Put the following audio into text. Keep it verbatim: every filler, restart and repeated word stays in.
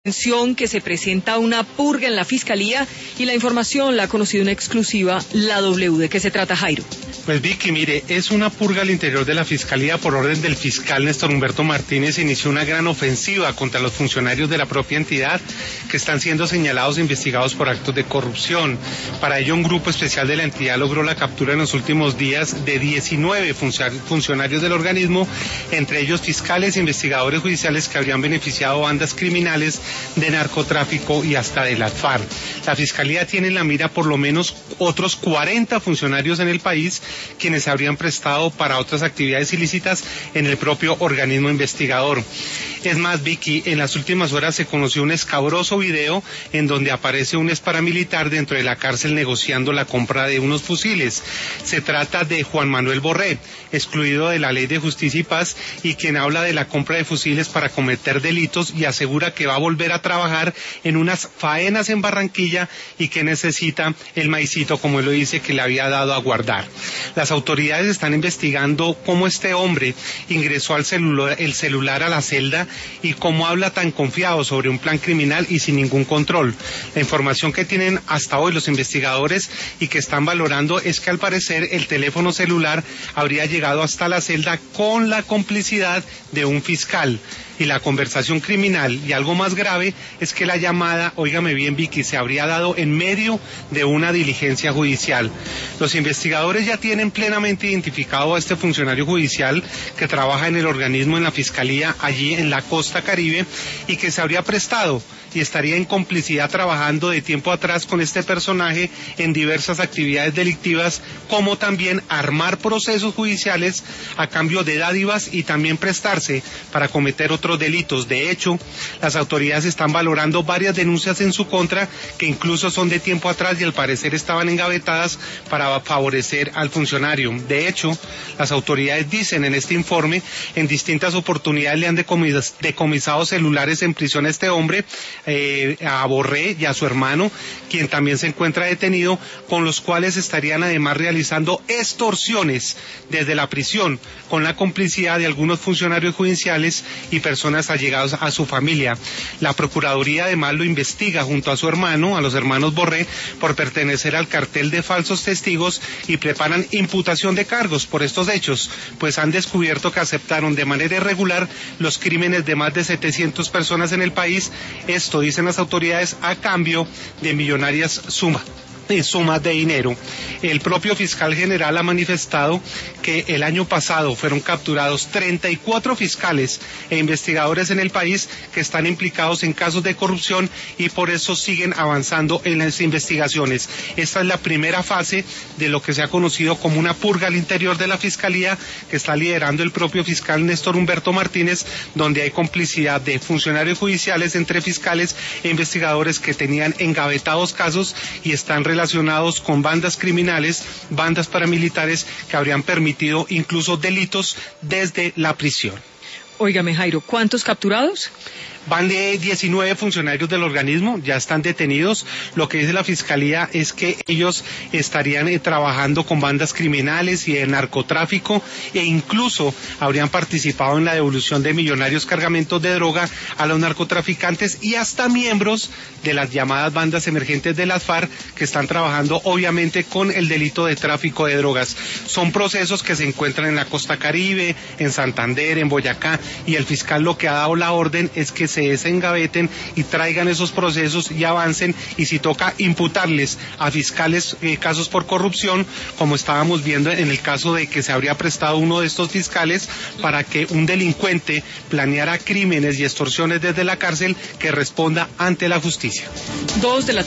Atención que se presenta una purga en la Fiscalía y la información la ha conocido en exclusiva la W. ¿De qué se trata, Jairo? Pues Vicky, mire, es una purga al interior de la Fiscalía por orden del fiscal Néstor Humberto Martínez. Inició una gran ofensiva contra los funcionarios de la propia entidad que están siendo señalados e investigados por actos de corrupción. Para ello, un grupo especial de la entidad logró la captura en los últimos días de diecinueve funcionarios del organismo, entre ellos fiscales e investigadores judiciales que habrían beneficiado bandas criminales de narcotráfico y hasta de las FARC. La Fiscalía tiene en la mira por lo menos otros cuarenta funcionarios en el país, quienes habrían prestado para otras actividades ilícitas en el propio organismo investigador. Es más, Vicky, en las últimas horas se conoció un escabroso video en donde aparece un exparamilitar dentro de la cárcel negociando la compra de unos fusiles. Se trata de Juan Manuel Borré, excluido de la Ley de Justicia y Paz, y quien habla de la compra de fusiles para cometer delitos y asegura que va a volver a trabajar en unas faenas en Barranquilla y que necesita el maicito, como él lo dice, que le había dado a guardar. Las autoridades están investigando cómo este hombre ingresó al celular, el celular a la celda y cómo habla tan confiado sobre un plan criminal y sin ningún control. La información que tienen hasta hoy los investigadores y que están valorando es que al parecer el teléfono celular habría llegado hasta la celda con la complicidad de un fiscal. Y la conversación criminal, y algo más grave, es que la llamada, óigame bien Vicky, se habría dado en medio de una diligencia judicial. Los investigadores ya tienen plenamente identificado a este funcionario judicial que trabaja en el organismo en la Fiscalía allí en la costa Caribe y que se habría prestado y estaría en complicidad trabajando de tiempo atrás con este personaje en diversas actividades delictivas, como también armar procesos judiciales a cambio de dádivas y también prestarse para cometer otros delitos. De hecho, las autoridades están valorando varias denuncias en su contra que incluso son de tiempo atrás y al parecer estaban engavetadas para favorecer al funcionario. De hecho, las autoridades dicen en este informe, en distintas oportunidades le han decomis- decomisado celulares en prisión a este hombre, Eh, a Borré y a su hermano, quien también se encuentra detenido, con los cuales estarían además realizando extorsiones desde la prisión, con la complicidad de algunos funcionarios judiciales y personas allegadas a su familia. La Procuraduría además lo investiga junto a su hermano, a los hermanos Borré, por pertenecer al cartel de falsos testigos y preparan imputación de cargos por estos hechos, pues han descubierto que aceptaron de manera irregular los crímenes de más de setecientas personas en el país. Esto dicen las autoridades a cambio de millonarias sumas. sumas de dinero. El propio fiscal general ha manifestado que el año pasado fueron capturados treinta y cuatro fiscales e investigadores en el país que están implicados en casos de corrupción y por eso siguen avanzando en las investigaciones. Esta es la primera fase de lo que se ha conocido como una purga al interior de la Fiscalía que está liderando el propio fiscal Néstor Humberto Martínez, donde hay complicidad de funcionarios judiciales entre fiscales e investigadores que tenían engavetados casos y están relacionados con bandas criminales, bandas paramilitares que habrían permitido incluso delitos desde la prisión. Óigame, Jairo, ¿cuántos capturados? Van de diecinueve funcionarios del organismo, ya están detenidos. Lo que dice la Fiscalía es que ellos estarían eh, trabajando con bandas criminales y de narcotráfico e incluso habrían participado en la devolución de millonarios cargamentos de droga a los narcotraficantes y hasta miembros de las llamadas bandas emergentes de las FARC que están trabajando obviamente con el delito de tráfico de drogas. Son procesos que se encuentran en la costa Caribe, en Santander, en Boyacá, y el fiscal lo que ha dado la orden es que se desengaveten y traigan esos procesos y avancen, y si toca imputarles a fiscales eh, casos por corrupción, como estábamos viendo en el caso de que se habría prestado uno de estos fiscales para que un delincuente planeara crímenes y extorsiones desde la cárcel, que responda ante la justicia. Dos de la